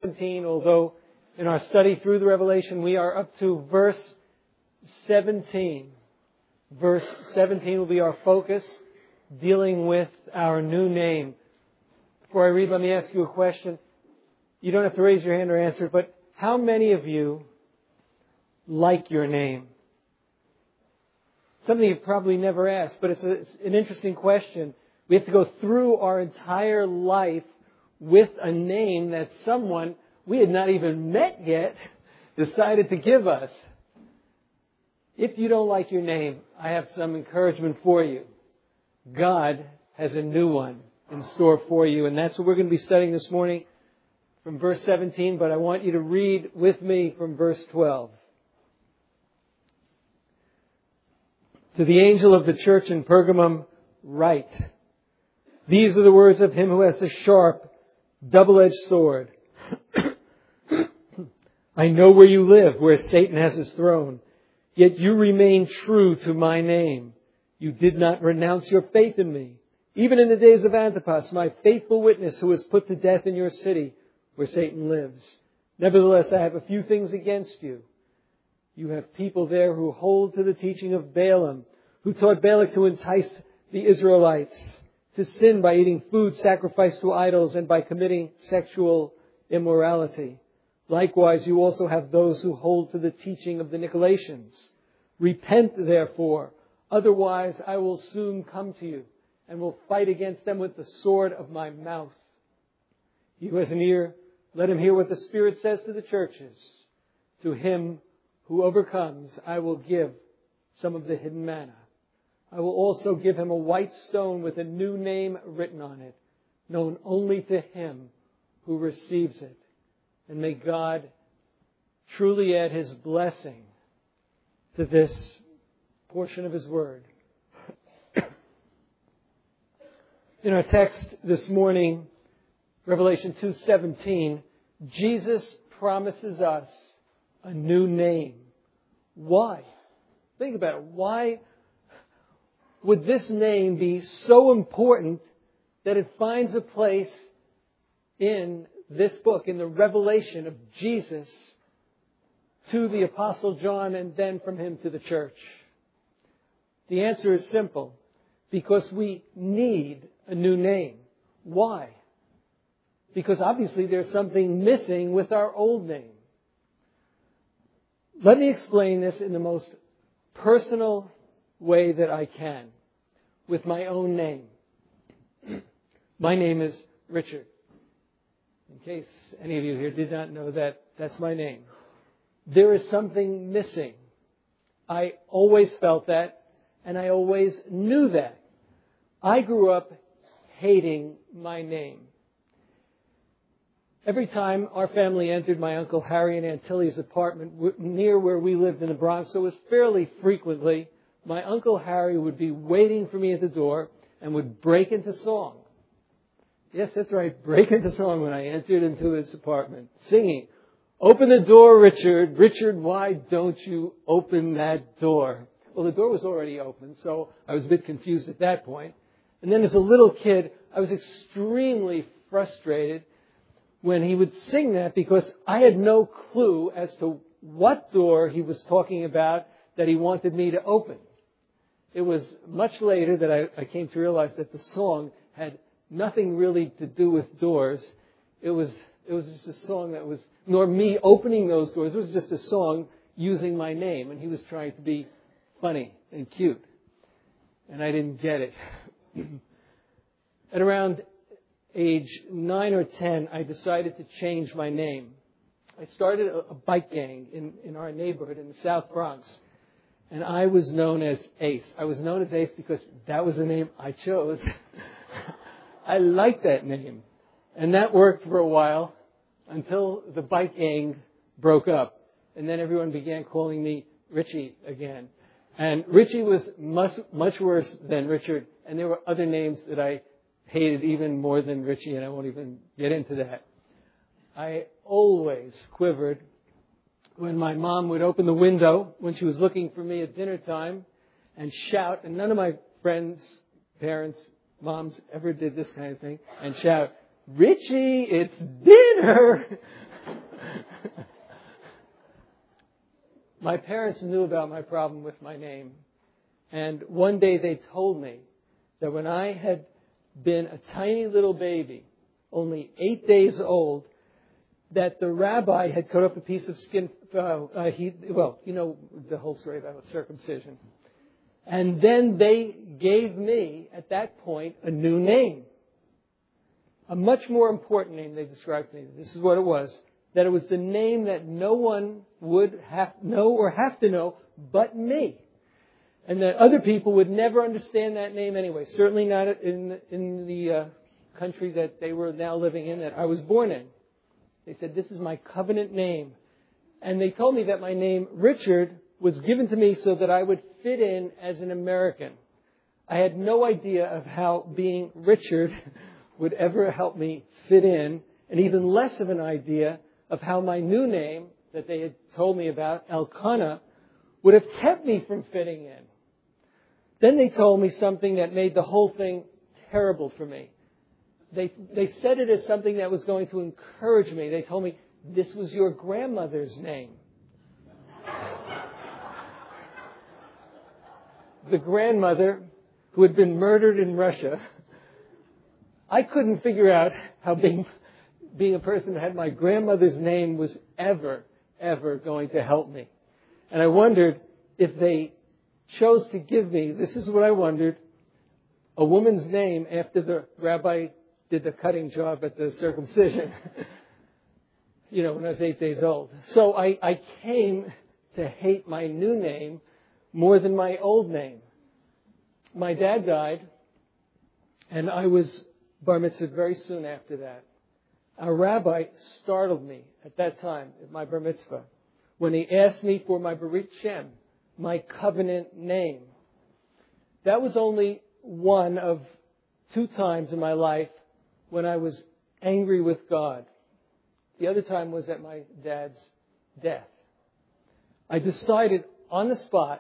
17, although in our study through the Revelation, we are up to verse 17. Verse 17 will be our focus, dealing with our new name. Before I read, let me ask you a question. You don't have to raise your hand or answer it, but how many of you like your name? Something you've probably never asked, but it's an interesting question. We have to go through our entire life with a name that someone we had not even met yet decided to give us. If you don't like your name, I have some encouragement for you. God has a new one in store for you, and that's what we're going to be studying this morning from verse 17, but I want you to read with me from verse 12. To the angel of the church in Pergamum, write, these are the words of him who has the sharp, double-edged sword. I know where you live, where Satan has his throne, yet you remain true to my name. You did not renounce your faith in me, even in the days of Antipas, my faithful witness who was put to death in your city, where Satan lives. Nevertheless, I have a few things against you. You have people there who hold to the teaching of Balaam, who taught Balak to entice the Israelites to sin by eating food sacrificed to idols and by committing sexual immorality. Likewise, you also have those who hold to the teaching of the Nicolaitans. Repent, therefore, otherwise I will soon come to you and will fight against them with the sword of my mouth. He who has an ear, let him hear what the Spirit says to the churches. To him who overcomes, I will give some of the hidden manna. I will also give him a white stone with a new name written on it, known only to him who receives it. And may God truly add his blessing to this portion of his word. In our text this morning, Revelation 2:17, Jesus promises us a new name. Why? Think about it. Why would this name be so important that it finds a place in this book, in the revelation of Jesus to the Apostle John and then from him to the church? The answer is simple. Because we need a new name. Why? Because obviously there's something missing with our old name. Let me explain this in the most personal way that I can, with my own name. My name is Richard. In case any of you here did not know that, that's my name. There is something missing. I always felt that, and I always knew that. I grew up hating my name. Every time our family entered my Uncle Harry and Aunt Tilly's apartment near where we lived in the Bronx, so it was fairly frequently, my Uncle Harry would be waiting for me at the door and would break into song. Yes, that's right, break into song when I entered into his apartment, singing, "Open the door, Richard. Richard, why don't you open that door?" Well, the door was already open, so I was a bit confused at that point. And then as a little kid, I was extremely frustrated when he would sing that because I had no clue as to what door he was talking about that he wanted me to open. It was much later that I came to realize that the song had nothing really to do with doors. It was just a song that was, nor me opening those doors. It was just a song using my name, and he was trying to be funny and cute. And I didn't get it. At around age 9 or 10, I decided to change my name. I started a bike gang in our neighborhood in the South Bronx. And I was known as Ace. I was known as Ace because that was the name I chose. I liked that name. And that worked for a while until the bike gang broke up. And then everyone began calling me Richie again. And Richie was much worse than Richard. And there were other names that I hated even more than Richie, and I won't even get into that. I always quivered when my mom would open the window when she was looking for me at dinner time and shout, and none of my friends, parents, moms ever did this kind of thing, and shout, "Richie, it's dinner!" My parents knew about my problem with my name. And one day they told me that when I had been a tiny little baby, only 8 days old, that the rabbi had cut off a piece of skin. You know the whole story about circumcision. And then they gave me, at that point, a new name. A much more important name they described to me. This is what it was. That it was the name that no one would know or have to know but me. And that other people would never understand that name anyway. Certainly not in the country that they were now living in, that I was born in. They said, this is my covenant name. And they told me that my name, Richard, was given to me so that I would fit in as an American. I had no idea of how being Richard would ever help me fit in, and even less of an idea of how my new name that they had told me about, Elkanah, would have kept me from fitting in. Then they told me something that made the whole thing terrible for me. They said it as something that was going to encourage me. They told me, this was your grandmother's name. The grandmother who had been murdered in Russia. I couldn't figure out how being a person who had my grandmother's name was ever going to help me. And I wondered if they chose to give me, this is what I wondered, a woman's name after the rabbi did the cutting job at the circumcision, when I was 8 days old. So I came to hate my new name more than my old name. My dad died, and I was bar mitzvah very soon after that. Our rabbi startled me at that time at my bar mitzvah when he asked me for my Berit Shem, my covenant name. That was only one of 2 times in my life when I was angry with God. The other time was at my dad's death. I decided on the spot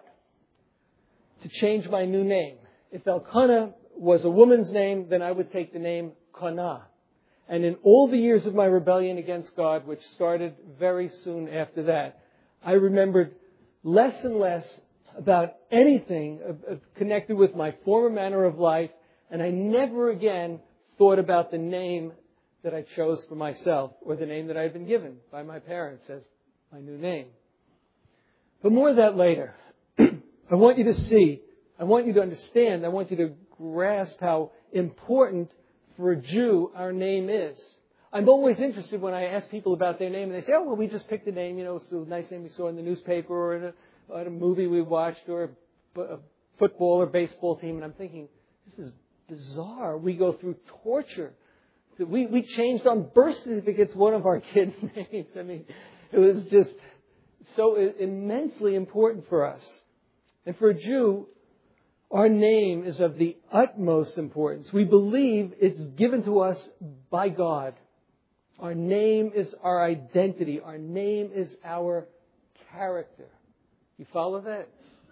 to change my new name. If Elkanah was a woman's name, then I would take the name Kana. And in all the years of my rebellion against God, which started very soon after that, I remembered less and less about anything connected with my former manner of life, and I never again thought about the name that I chose for myself or the name that I had been given by my parents as my new name. But more of that later. I want you to see, I want you to understand, I want you to grasp how important for a Jew our name is. I'm always interested when I ask people about their name and they say, oh, well, we just picked a name, it's a nice name we saw in the newspaper or in a movie we watched or a football or baseball team. And I'm thinking, this is bizarre. We go through torture. We changed on birth certificates one of our kids' names. I mean, it was just so immensely important for us. And for a Jew, our name is of the utmost importance. We believe it's given to us by God. Our name is our identity. Our name is our character. You follow that?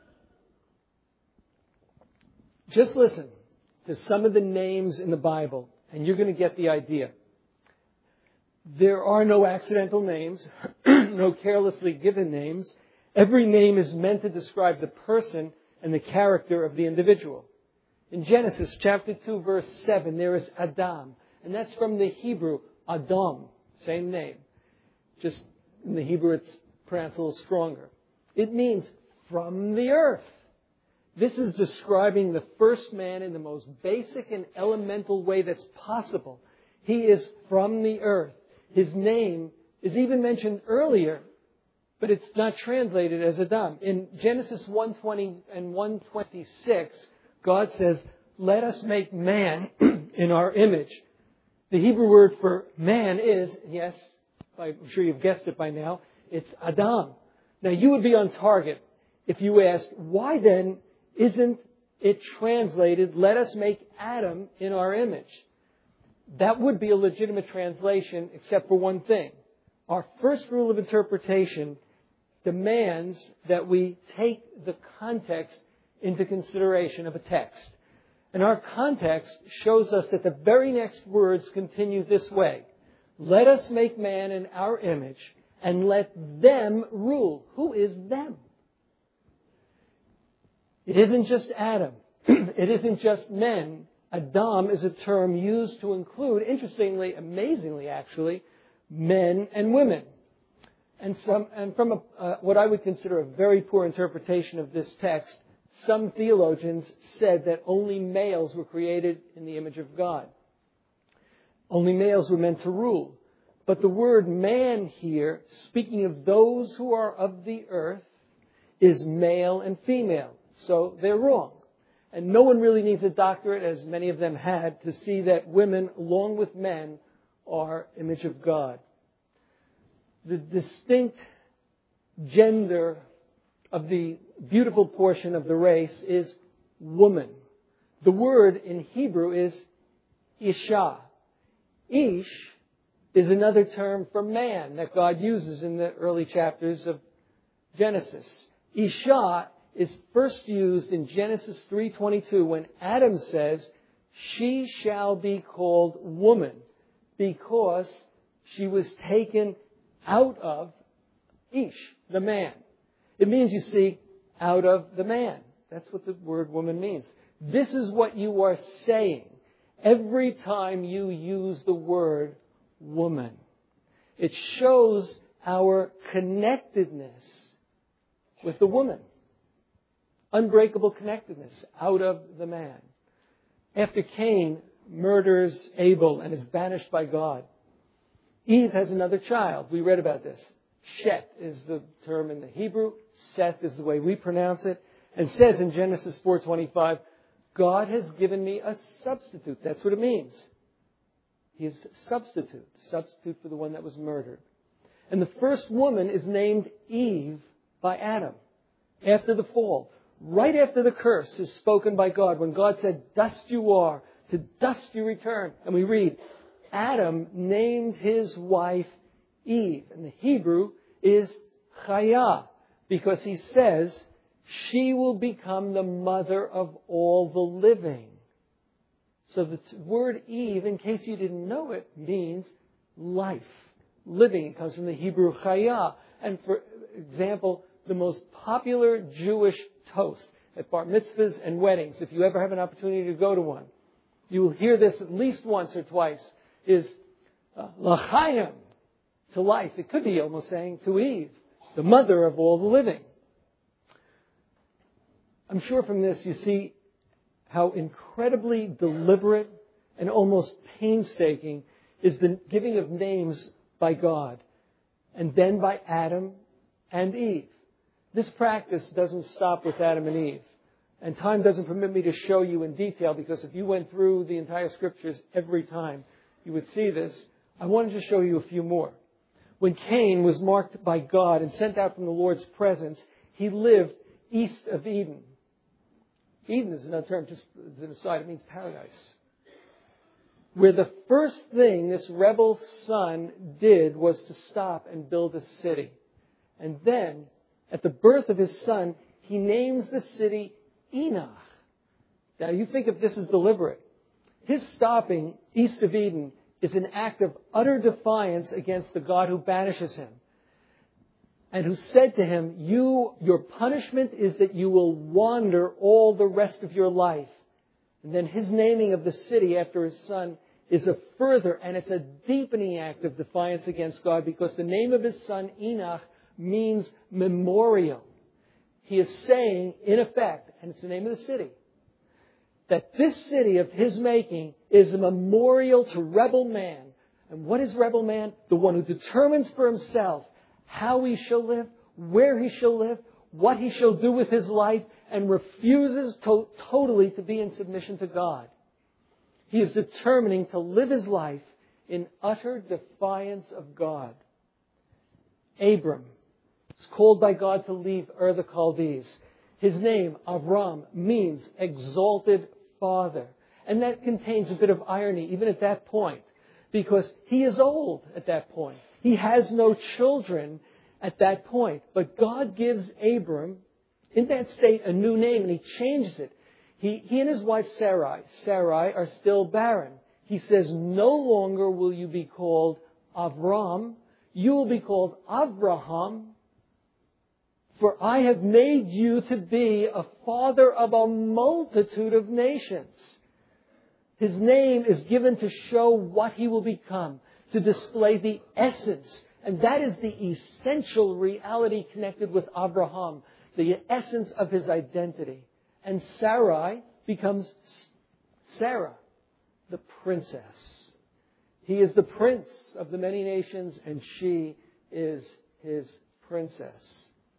Just listen to some of the names in the Bible, and you're going to get the idea. There are no accidental names, no carelessly given names. Every name is meant to describe the person and the character of the individual. In Genesis chapter 2, verse 7, there is Adam, and that's from the Hebrew, Adam, same name. Just in the Hebrew it's pronounced a little stronger. It means from the earth. This is describing the first man in the most basic and elemental way that's possible. He is from the earth. His name is even mentioned earlier, but it's not translated as Adam. In Genesis 1:20 and 1:26, God says, let us make man in our image. The Hebrew word for man is, yes, I'm sure you've guessed it by now, it's Adam. Now you would be on target if you asked, why then isn't it translated, let us make Adam in our image? That would be a legitimate translation, except for one thing. Our first rule of interpretation demands that we take the context into consideration of a text. And our context shows us that the very next words continue this way. Let us make man in our image and let them rule. Who is them? It isn't just Adam. It isn't just men. Adam is a term used to include, interestingly, amazingly actually, men and women. And from what I would consider a very poor interpretation of this text, some theologians said that only males were created in the image of God. Only males were meant to rule. But the word man here, speaking of those who are of the earth, is male and female. So they're wrong. And no one really needs a doctorate, as many of them had, to see that women, along with men, are image of God. The distinct gender of the beautiful portion of the race is woman. The word in Hebrew is Isha. Ish is another term for man that God uses in the early chapters of Genesis. Isha is first used in Genesis 3:22 when Adam says, "She shall be called woman," because she was taken out of Ish, the man. It means, you see, out of the man. That's what the word woman means. This is what you are saying every time you use the word woman. It shows our connectedness with the woman. Unbreakable connectedness out of the man. After Cain murders Abel and is banished by God, Eve has another child. We read about this. Shet is the term in the Hebrew. Seth is the way we pronounce it. And says in Genesis 4:25, God has given me a substitute. That's what it means. He is substitute for the one that was murdered. And the first woman is named Eve by Adam after the fall. Right after the curse is spoken by God, when God said, "Dust you are, to dust you return." And we read, Adam named his wife Eve. And the Hebrew is Chaya, because he says, she will become the mother of all the living. So the word Eve, in case you didn't know it, means life, living. It comes from the Hebrew Chaya. And for example, the most popular Jewish toast at bar mitzvahs and weddings, if you ever have an opportunity to go to one, you will hear this at least once or twice, is L'chaim, to life. It could be almost saying to Eve, the mother of all the living. I'm sure from this you see how incredibly deliberate and almost painstaking is the giving of names by God and then by Adam and Eve. This practice doesn't stop with Adam and Eve. And time doesn't permit me to show you in detail, because if you went through the entire scriptures every time, you would see this. I wanted to show you a few more. When Cain was marked by God and sent out from the Lord's presence, he lived east of Eden. Eden is another term, just as an aside, it means paradise. Where the first thing this rebel son did was to stop and build a city. And then, at the birth of his son, he names the city Enoch. Now you think if this is deliberate. His stopping east of Eden is an act of utter defiance against the God who banishes him. And who said to him, your punishment is that you will wander all the rest of your life. And then his naming of the city after his son is a further, and it's a deepening act of defiance against God, because the name of his son, Enoch, means memorial. He is saying, in effect, and it's the name of the city, that this city of his making is a memorial to rebel man. And what is rebel man? The one who determines for himself how he shall live, where he shall live, what he shall do with his life, and refuses totally to be in submission to God. He is determining to live his life in utter defiance of God. Abram is called by God to leave Ur the Chaldees. His name, Avram, means exalted father. And that contains a bit of irony, even at that point, because he is old at that point. He has no children at that point. But God gives Abram, in that state, a new name, and he changes it. He and his wife Sarai are still barren. He says, no longer will you be called Avram. You will be called Avraham, For I have made you to be a father of a multitude of nations. His name is given to show what he will become, to display the essence. And that is the essential reality connected with Abraham, the essence of his identity. And Sarai becomes Sarah, the princess. He is the prince of the many nations, and she is his princess.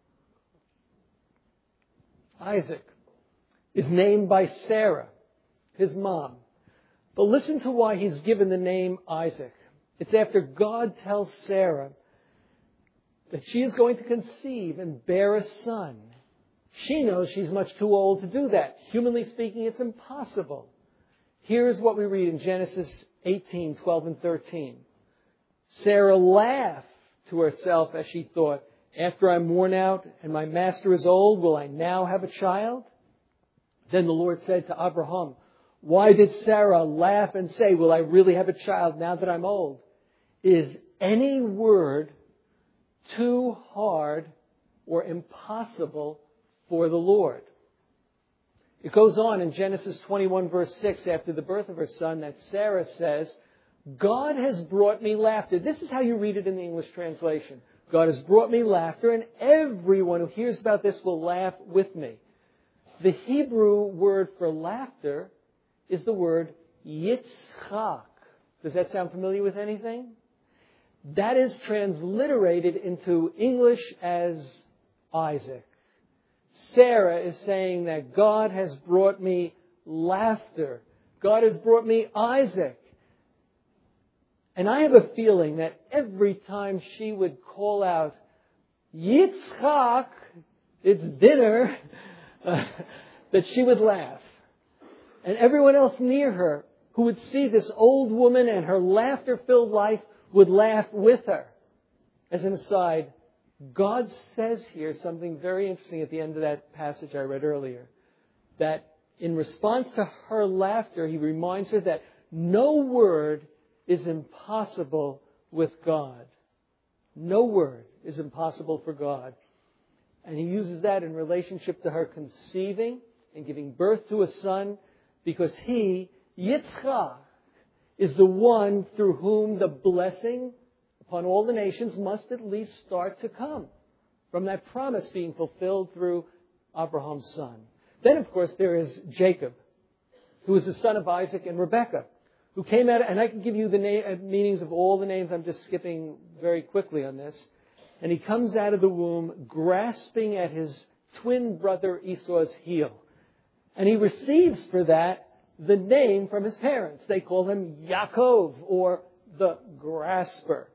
Isaac is named by Sarah, his mom. But listen to why he's given the name Isaac. It's after God tells Sarah that she is going to conceive and bear a son. She knows she's much too old to do that. Humanly speaking, it's impossible. Here's what we read in Genesis 18, 12 and 13. Sarah laughed to herself as she thought, after I'm worn out and my master is old, will I now have a child? Then the Lord said to Abraham, why did Sarah laugh and say, will I really have a child now that I'm old? Is any word too hard or impossible for the Lord? It goes on in Genesis 21 verse 6 after the birth of her son that Sarah says, God has brought me laughter. This is how you read it in the English translation. God has brought me laughter, and everyone who hears about this will laugh with me. The Hebrew word for laughter is the word Yitzchak. Does that sound familiar with anything? That is transliterated into English as Isaac. Sarah is saying that God has brought me laughter. God has brought me Isaac. And I have a feeling that every time she would call out, Yitzchak, it's dinner, that she would laugh. And everyone else near her who would see this old woman and her laughter-filled life would laugh with her. As an aside, God says here something very interesting at the end of that passage I read earlier. That in response to her laughter, He reminds her that no word is impossible with God. No word is impossible for God. And He uses that in relationship to her conceiving and giving birth to a son, because He, Yitzchak, is the one through whom the blessing upon all the nations must at least start to come, from that promise being fulfilled through Abraham's son. Then, of course, there is Jacob, who is the son of Isaac and Rebekah, who came out, and I can give you the meanings of all the names. I'm just skipping very quickly on this. And he comes out of the womb grasping at his twin brother Esau's heel. And he receives for that the name from his parents. They call him Yaakov, or the grasper.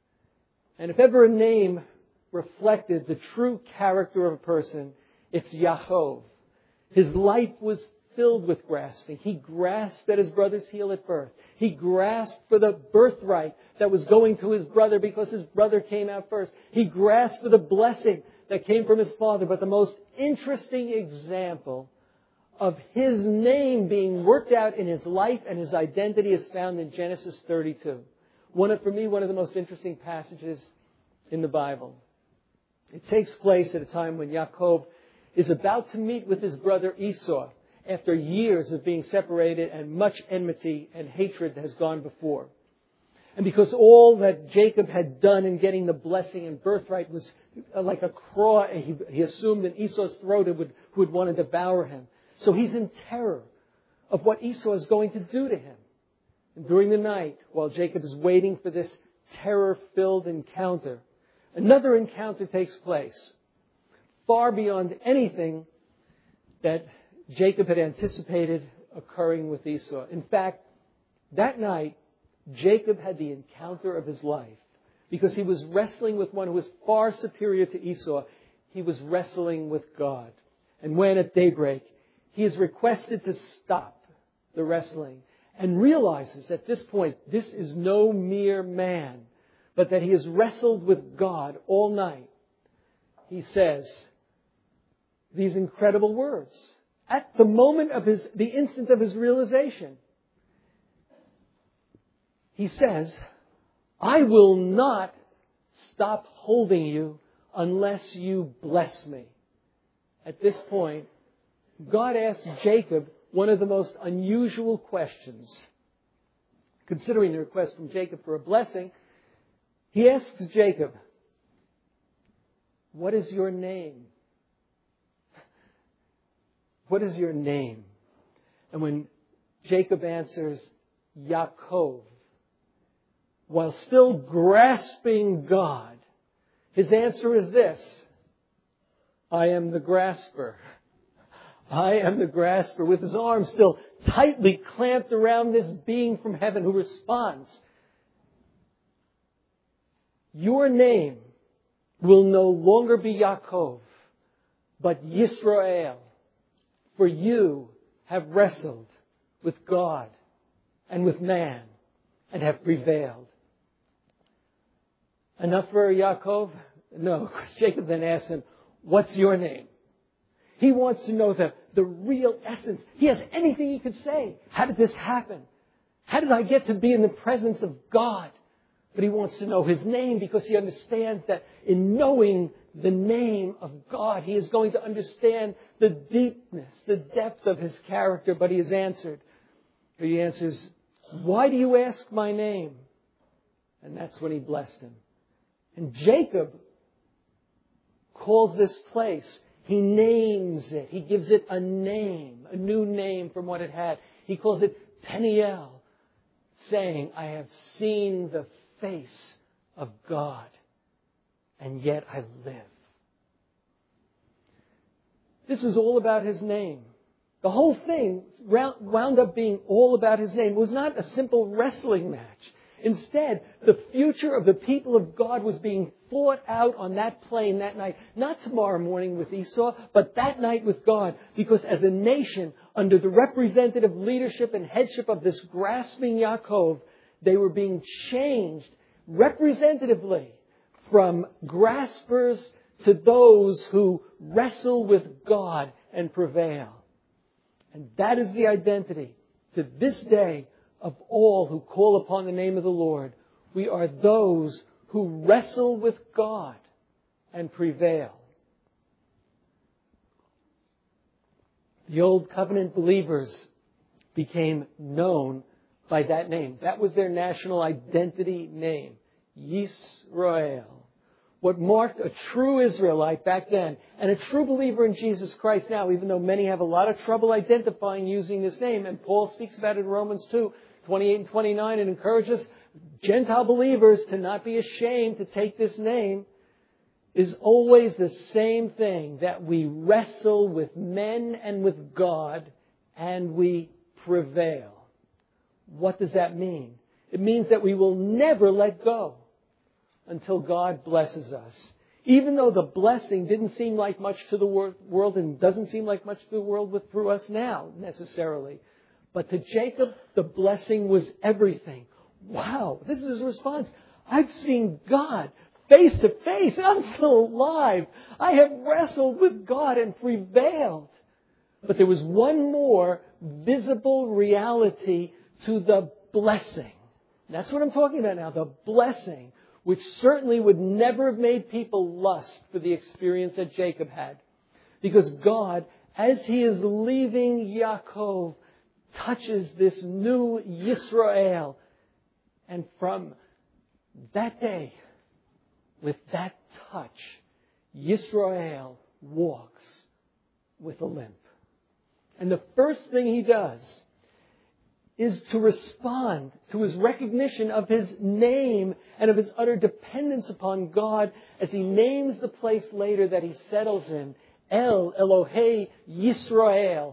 And if ever a name reflected the true character of a person, it's Yaakov. His life was filled with grasping. He grasped at his brother's heel at birth. He grasped for the birthright that was going to his brother because his brother came out first. He grasped for the blessing that came from his father. But the most interesting example of his name being worked out in his life and his identity is found in Genesis 32. For me, one of the most interesting passages in the Bible. It takes place at a time when Yaakov is about to meet with his brother Esau after years of being separated and much enmity and hatred has gone before. And because all that Jacob had done in getting the blessing and birthright was like a claw, he assumed in Esau's throat who would want to devour him. So he's in terror of what Esau is going to do to him. And during the night, while Jacob is waiting for this terror-filled encounter, another encounter takes place, far beyond anything that Jacob had anticipated occurring with Esau. In fact, that night, Jacob had the encounter of his life because he was wrestling with one who was far superior to Esau. He was wrestling with God. And when at daybreak, he is requested to stop the wrestling and realizes at this point, this is no mere man, but that he has wrestled with God all night. He says these incredible words at the moment of the instant of his realization. He says, I will not stop holding you unless you bless me. At this point, God asks Jacob one of the most unusual questions. Considering the request from Jacob for a blessing, he asks Jacob, "What is your name?" What is your name? And when Jacob answers, Yaakov, while still grasping God, his answer is this: I am the grasper. I am the grasper, with his arms still tightly clamped around this being from heaven who responds, "Your name will no longer be Yaakov, but Yisrael, for you have wrestled with God and with man and have prevailed." Enough for Yaakov? No, because Jacob then asks him, "What's your name?" He wants to know the real essence. He has anything he could say. How did this happen? How did I get to be in the presence of God? But he wants to know his name because he understands that in knowing the name of God, he is going to understand the deepness, the depth of his character. But he has answered. He answers, "Why do you ask my name?" And that's when he blessed him. And Jacob calls this place, he names it. He gives it a name, a new name from what it had. He calls it Peniel, saying, "I have seen the face of God, and yet I live." This was all about his name. The whole thing wound up being all about his name. It was not a simple wrestling match. Instead, the future of the people of God was being fought out on that plain that night. Not tomorrow morning with Esau, but that night with God. Because as a nation, under the representative leadership and headship of this grasping Yaakov, they were being changed representatively from graspers to those who wrestle with God and prevail. And that is the identity to this day of all who call upon the name of the Lord. We are those who wrestle with God and prevail. The Old Covenant believers became known by that name. That was their national identity name, Yisrael. What marked a true Israelite back then and a true believer in Jesus Christ now, even though many have a lot of trouble identifying using this name. And Paul speaks about it in Romans 2:28 and 29, and encourages Gentile believers to not be ashamed to take this name, is always the same thing, that we wrestle with men and with God and we prevail. What does that mean? It means that we will never let go until God blesses us. Even though the blessing didn't seem like much to the world and doesn't seem like much to the world through us now, necessarily. But to Jacob, the blessing was everything. Wow, this is his response. I've seen God face to face. I'm still alive. I have wrestled with God and prevailed. But there was one more visible reality to the blessing. That's what I'm talking about now, the blessing, which certainly would never have made people lust for the experience that Jacob had. Because God, as he is leaving Yaakov, touches this new Yisrael. And from that day, with that touch, Yisrael walks with a limp. And the first thing he does is to respond to his recognition of his name and of his utter dependence upon God as he names the place later that he settles in, El Elohei Yisrael.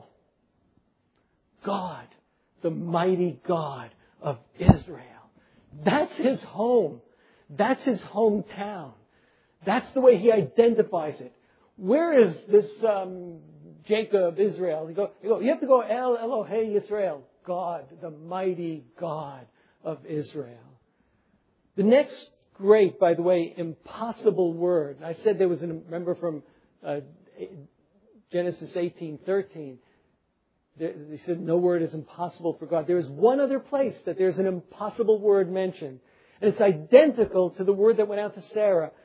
God, the mighty God of Israel. That's his home. That's his hometown. That's the way he identifies it. Where is this Jacob, Israel? You have to go El Elohei Yisrael. God, the mighty God of Israel. The next great, by the way, impossible word. I said there was remember from Genesis 18:13. They said no word is impossible for God. There is one other place that there's an impossible word mentioned. And it's identical to the word that went out to Sarah.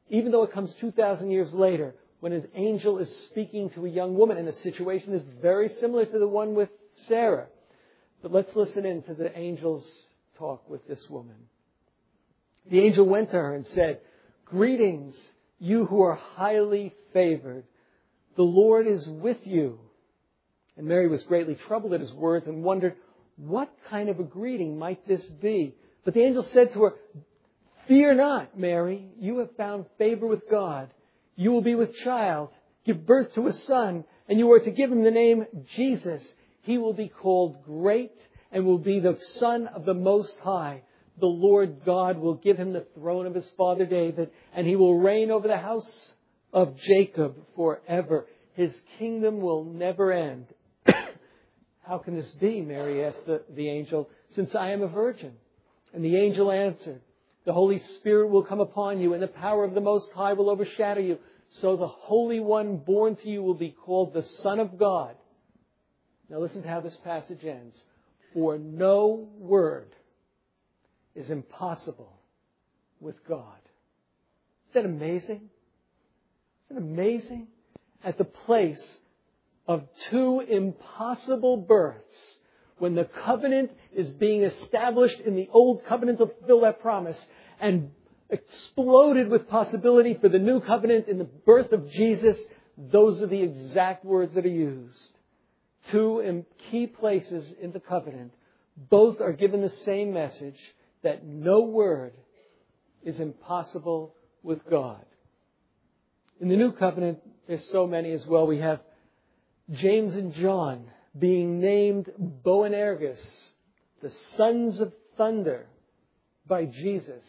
even though it comes 2,000 years later, when an angel is speaking to a young woman, and the situation is very similar to the one with Sarah. But let's listen in to the angel's talk with this woman. The angel went to her and said, "Greetings, you who are highly favored. The Lord is with you." And Mary was greatly troubled at his words and wondered, what kind of a greeting might this be? But the angel said to her, "Fear not, Mary. You have found favor with God. You will be with child, give birth to a son, and you are to give him the name Jesus. He will be called Great and will be the Son of the Most High. The Lord God will give him the throne of his father David, and he will reign over the house of Jacob forever. His kingdom will never end." "How can this be?" Mary asked the angel, "since I am a virgin?" And the angel answered, "The Holy Spirit will come upon you, and the power of the Most High will overshadow you. So the Holy One born to you will be called the Son of God." Now listen to how this passage ends. "For no word is impossible with God." Isn't that amazing? Isn't it amazing? At the place of two impossible births, when the covenant is being established in the old covenant to fulfill that promise, and exploded with possibility for the new covenant in the birth of Jesus, those are the exact words that are used. Two key places in the covenant. Both are given the same message, that no word is impossible with God. In the new covenant, there's so many as well. We have James and John being named Boanerges, the sons of thunder, by Jesus.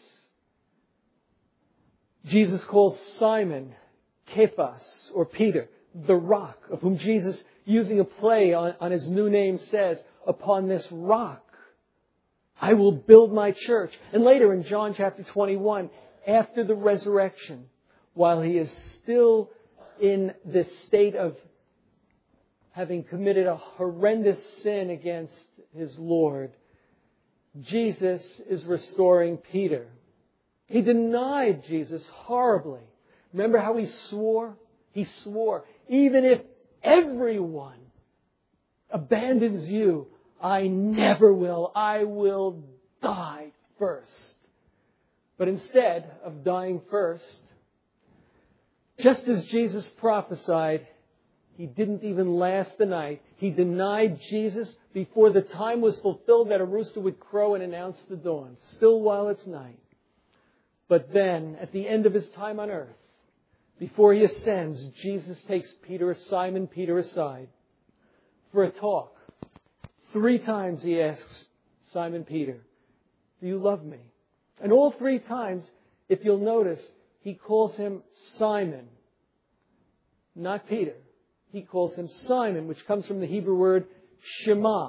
Jesus calls Simon Cephas, or Peter, the rock, of whom Jesus, using a play on his new name, says, "Upon this rock I will build my church." And later in John chapter 21, after the resurrection, while he is still in this state of having committed a horrendous sin against his Lord, Jesus is restoring Peter. He denied Jesus horribly. Remember how he swore? He swore, "Even if everyone abandons you, I never will. I will die first." But instead of dying first, just as Jesus prophesied, he didn't even last the night. He denied Jesus before the time was fulfilled that a rooster would crow and announce the dawn, still while it's night. But then, at the end of his time on earth, before he ascends, Jesus takes Simon Peter aside for a talk. 3 times he asks Simon Peter, "Do you love me?" And all 3 times, if you'll notice, he calls him Simon, not Peter. He calls him Simon, which comes from the Hebrew word Shema.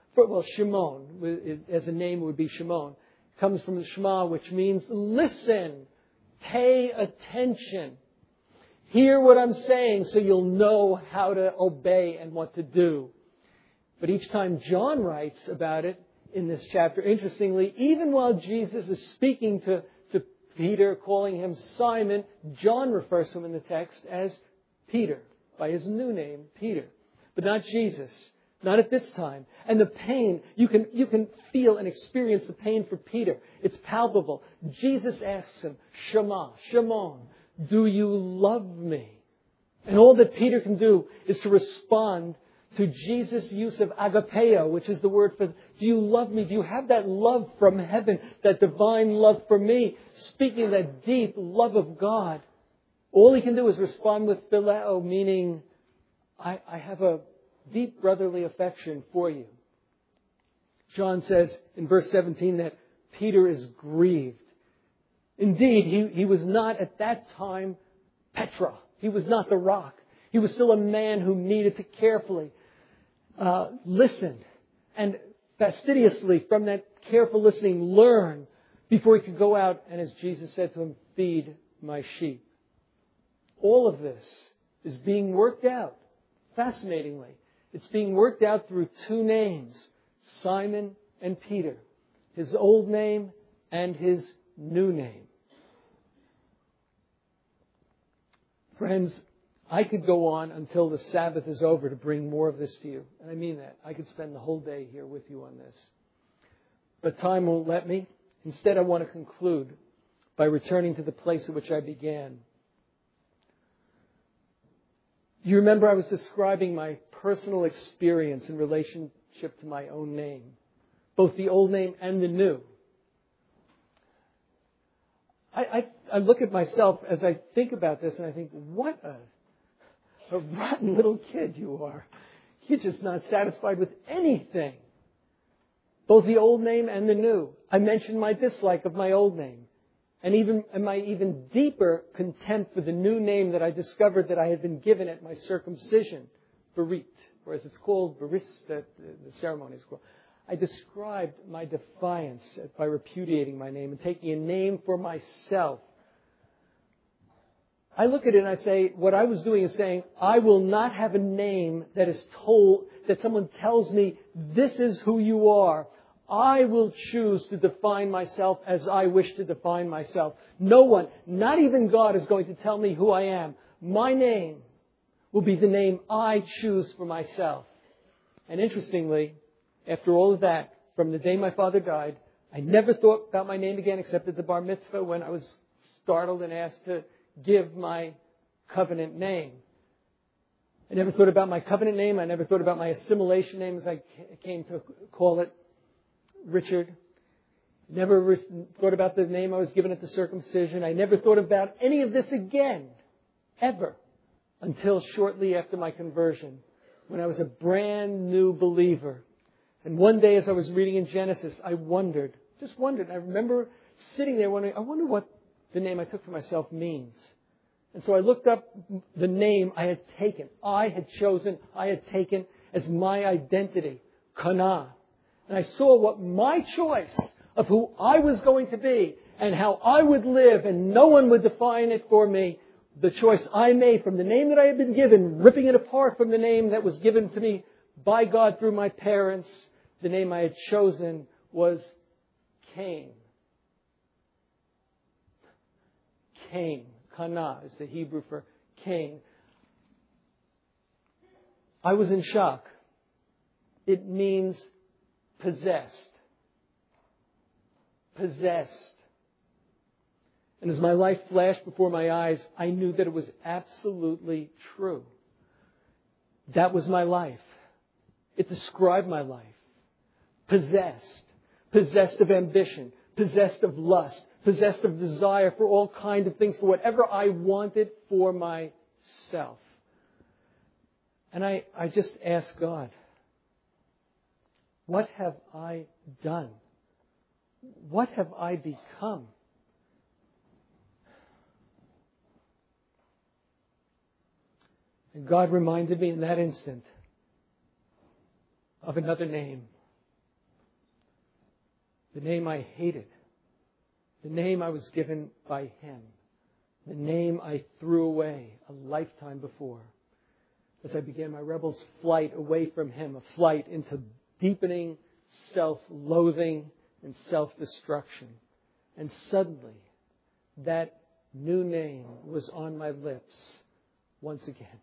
Shimon, as a name would be Shimon. It comes from the Shema, which means listen, pay attention. Hear what I'm saying so you'll know how to obey and what to do. But each time John writes about it in this chapter, interestingly, even while Jesus is speaking to Peter, calling him Simon, John refers to him in the text as Peter, by his new name, Peter. But not Jesus. Not at this time. And the pain, you can feel and experience the pain for Peter. It's palpable. Jesus asks him, Shimon, do you love me? And all that Peter can do is to respond to Jesus' use of agapeo, which is the word for, do you love me? Do you have that love from heaven, that divine love for me? Speaking of that deep love of God. All he can do is respond with phileo, meaning, I have a deep brotherly affection for you. John says in verse 17 that Peter is grieved. Indeed, he was not at that time Petra. He was not the rock. He was still a man who needed to carefully listen and fastidiously, from that careful listening, learn before he could go out and, as Jesus said to him, feed my sheep. All of this is being worked out, fascinatingly. It's being worked out through 2 names, Simon and Peter. His old name and his new name. Friends, I could go on until the Sabbath is over to bring more of this to you. And I mean that. I could spend the whole day here with you on this. But time won't let me. Instead, I want to conclude by returning to the place at which I began. You remember I was describing my personal experience in relationship to my own name, both the old name and the new. I look at myself as I think about this and I think, what a rotten little kid you are. You're just not satisfied with anything. Both the old name and the new. I mentioned my dislike of my old name. And my even deeper contempt for the new name that I discovered that I had been given at my circumcision, Berit, or as it's called, Beris, the ceremony is called. I described my defiance by repudiating my name and taking a name for myself. I look at it and I say, what I was doing is saying, I will not have a name that is told, that someone tells me, this is who you are. I will choose to define myself as I wish to define myself. No one, not even God, is going to tell me who I am. My name will be the name I choose for myself. And interestingly, after all of that, from the day my father died, I never thought about my name again except at the bar mitzvah when I was startled and asked to give my covenant name. I never thought about my covenant name. I never thought about my assimilation name, as I came to call it, Richard. Never thought about the name I was given at the circumcision. I never thought about any of this again, ever, until shortly after my conversion, when I was a brand new believer. And one day as I was reading in Genesis, I just wondered. I remember sitting there wondering, I wonder what the name I took for myself means. And so I looked up the name I had taken. I had taken as my identity, Kana. And I saw what my choice of who I was going to be and how I would live, and no one would define it for me. The choice I made from the name that I had been given, ripping it apart from the name that was given to me by God through my parents, the name I had chosen was Cain. Cain. Kana is the Hebrew for Cain. I was in shock. It means possessed. Possessed. And as my life flashed before my eyes, I knew that it was absolutely true. That was my life. It described my life. Possessed. Possessed of ambition. Possessed of lust. Possessed of desire for all kinds of things, for whatever I wanted for myself. And I just asked God, what have I done? What have I become? And God reminded me in that instant of another name. The name I hated. The name I was given by Him. The name I threw away a lifetime before. As I began my rebel's flight away from Him, a flight into deepening self-loathing and self-destruction. And suddenly, that new name was on my lips once again.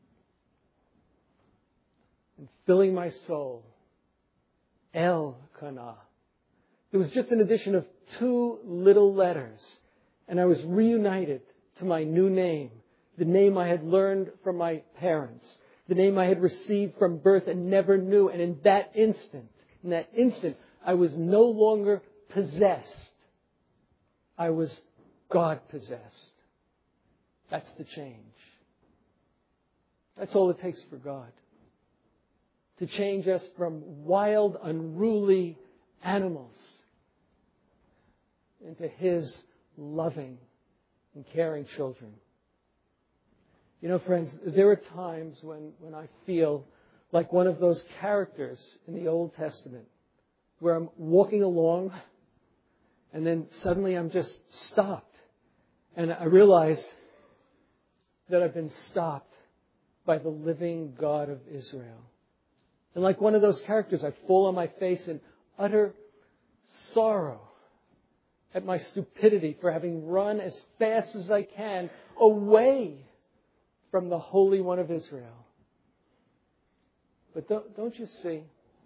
And filling my soul, El-Kana. It was just an addition of 2 little letters. And I was reunited to my new name. The name I had learned from my parents. The name I had received from birth and never knew. And in that instant, I was no longer possessed. I was God-possessed. That's the change. That's all it takes for God. To change us from wild, unruly animals into His loving and caring children. You know, friends, there are times when I feel like one of those characters in the Old Testament where I'm walking along and then suddenly I'm just stopped. And I realize that I've been stopped by the living God of Israel. And like one of those characters, I fall on my face in utter sorrow at my stupidity for having run as fast as I can away from the Holy One of Israel. But don't you see?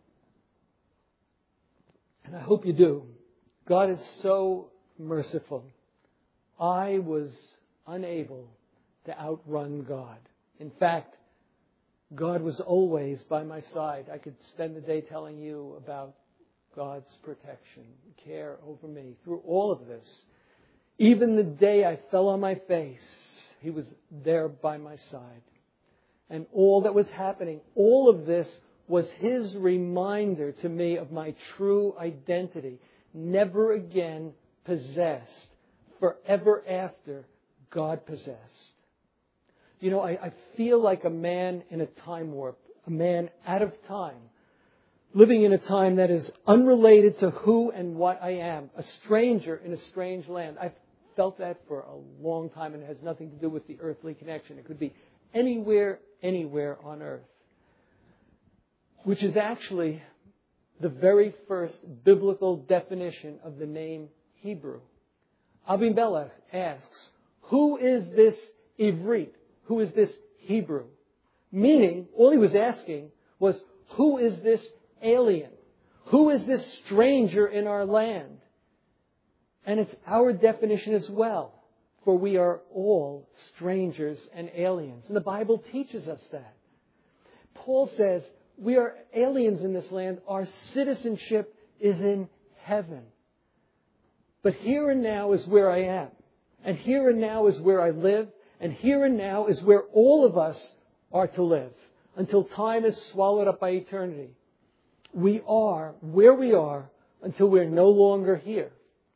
And I hope you do. God is so merciful. I was unable to outrun God. In fact, God was always by my side. I could spend the day telling you about God's protection, care over me through all of this. Even the day I fell on my face, He was there by my side. And all that was happening, all of this was His reminder to me of my true identity. Never again possessed, forever after God possessed. You know, I feel like a man in a time warp, a man out of time, living in a time that is unrelated to who and what I am, a stranger in a strange land. I've felt that for a long time, and it has nothing to do with the earthly connection. It could be anywhere on earth, which is actually the very first biblical definition of the name Hebrew. Abimelech asks, who is this Ivrit? Who is this Hebrew? Meaning, all he was asking was, who is this alien? Who is this stranger in our land? And it's our definition as well, for we are all strangers and aliens. And the Bible teaches us that. Paul says, we are aliens in this land. Our citizenship is in heaven. But here and now is where I am. And here and now is where I live. And here and now is where all of us are to live until time is swallowed up by eternity. We are where we are until we're no longer here.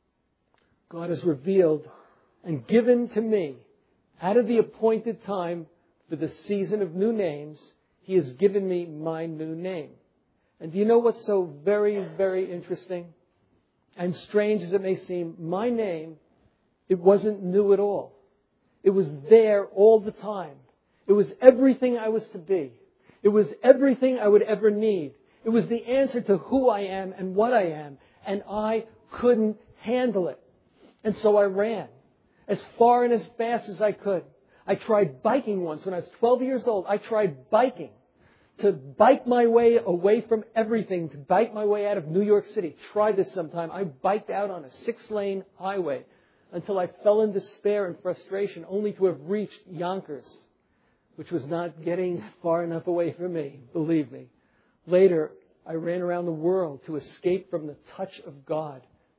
God has revealed and given to me, out of the appointed time for the season of new names, He has given me my new name. And do you know what's so very, very interesting and strange as it may seem? My name, it wasn't new at all. It was there all the time. It was everything I was to be. It was everything I would ever need. It was the answer to who I am and what I am. And I couldn't handle it. And so I ran as far and as fast as I could. I tried biking once. When I was 12 years old, I tried biking. To bike my way away from everything. To bike my way out of New York City. Try this sometime. I biked out on a 6-lane highway until I fell in despair and frustration, only to have reached Yonkers, which was not getting far enough away from me, believe me. Later, I ran around the world to escape from the touch of God.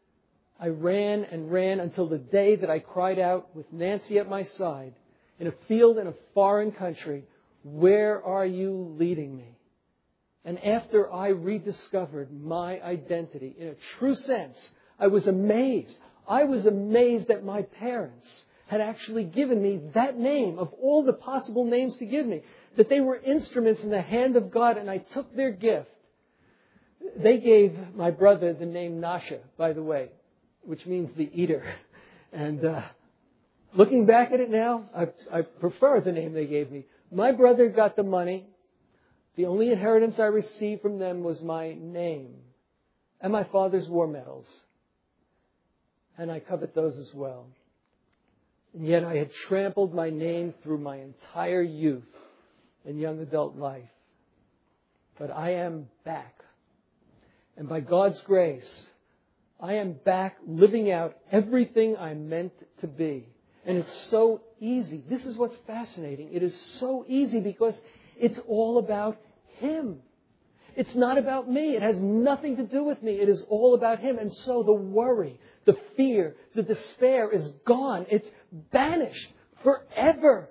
I ran and ran until the day that I cried out with Nancy at my side in a field in a foreign country, where are you leading me? And after I rediscovered my identity in a true sense, I was amazed. I was amazed that my parents had actually given me that name of all the possible names to give me, that they were instruments in the hand of God, and I took their gift. They gave my brother the name Nasha, by the way, which means the eater. And looking back at it now, I prefer the name they gave me. My brother got the money. The only inheritance I received from them was my name and my father's war medals. And I covet those as well. And yet I had trampled my name through my entire youth and young adult life. But I am back. And by God's grace, I am back living out everything I'm meant to be. And it's so easy. This is what's fascinating. It is so easy because it's all about Him. It's not about me. It has nothing to do with me. It is all about Him. And so the worry, the fear, the despair is gone. It's banished forever.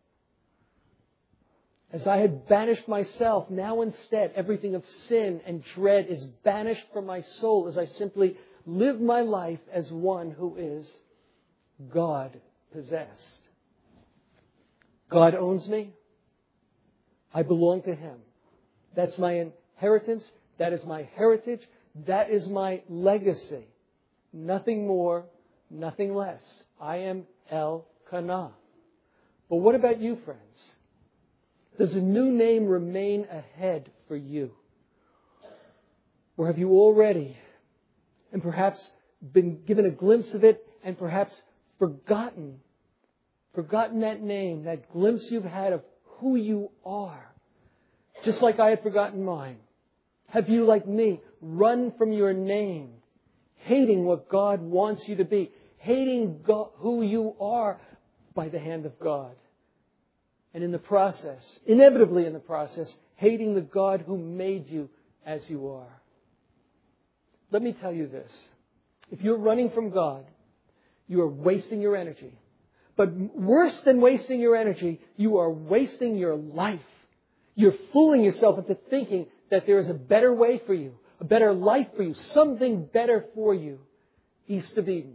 As I had banished myself, now instead everything of sin and dread is banished from my soul as I simply live my life as one who is God possessed. God owns me. I belong to Him. That's my inheritance. That is my heritage. That is my legacy. Nothing more, nothing less. I am Elkanah. But what about you, friends? Does a new name remain ahead for you? Or have you already, and perhaps been given a glimpse of it, and perhaps forgotten forgotten that name, that glimpse you've had of who you are, just like I had forgotten mine? Have you, like me, run from your name, hating what God wants you to be, hating who you are by the hand of God? And in the process, inevitably in the process, hating the God who made you as you are. Let me tell you this. If you're running from God, you are wasting your energy. But worse than wasting your energy, you are wasting your life. You're fooling yourself into thinking that there is a better way for you, a better life for you, something better for you, east of Eden.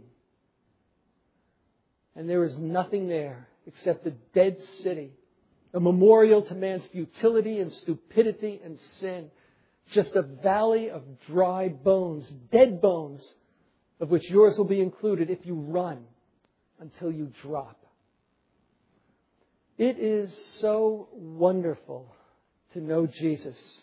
And there is nothing there except a dead city, a memorial to man's futility and stupidity and sin. Just a valley of dry bones, dead bones, of which yours will be included if you run until you drop. It is so wonderful to know Jesus.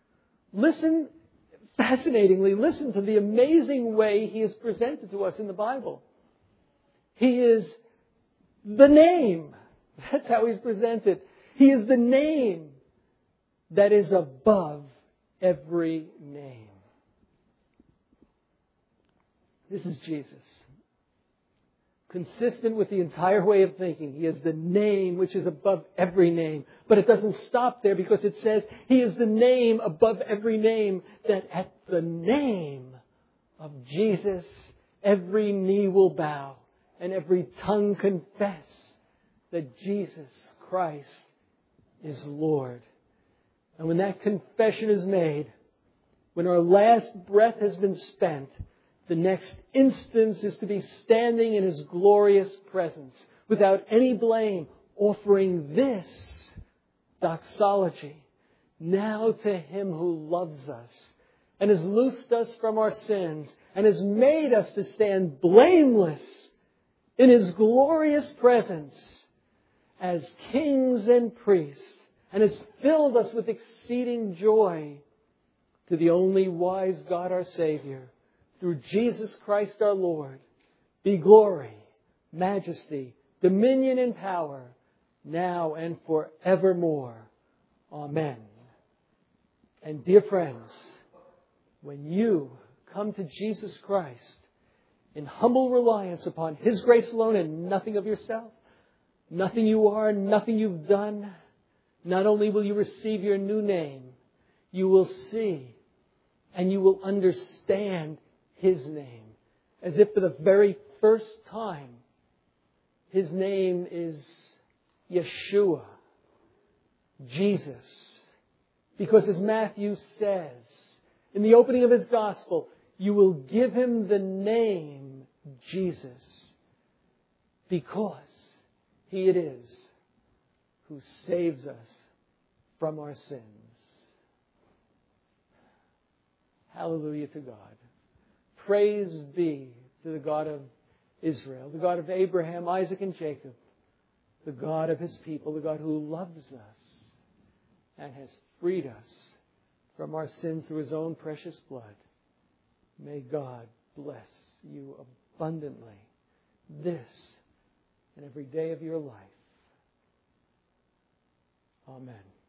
Fascinatingly, listen to the amazing way He is presented to us in the Bible. He is the name. That's how He's presented. He is the name that is above every name. This is Jesus. Consistent with the entire way of thinking. He is the name which is above every name. But it doesn't stop there, because it says He is the name above every name, that at the name of Jesus every knee will bow and every tongue confess that Jesus Christ is Lord. And when that confession is made, when our last breath has been spent, the next instance is to be standing in His glorious presence without any blame, offering this doxology now to Him who loves us and has loosed us from our sins and has made us to stand blameless in His glorious presence as kings and priests, and has filled us with exceeding joy. To the only wise God our Savior, through Jesus Christ our Lord, be glory, majesty, dominion and power, now and forevermore. Amen. And dear friends, when you come to Jesus Christ in humble reliance upon His grace alone and nothing of yourself, nothing you are, nothing you've done, not only will you receive your new name, you will see and you will understand His name as if for the very first time. His name is Yeshua, Jesus. Because as Matthew says in the opening of his gospel, you will give Him the name Jesus, because He it is who saves us from our sins. Hallelujah to God. Praise be to the God of Israel, the God of Abraham, Isaac, and Jacob, the God of His people, the God who loves us and has freed us from our sins through His own precious blood. May God bless you abundantly this and every day of your life. Amen.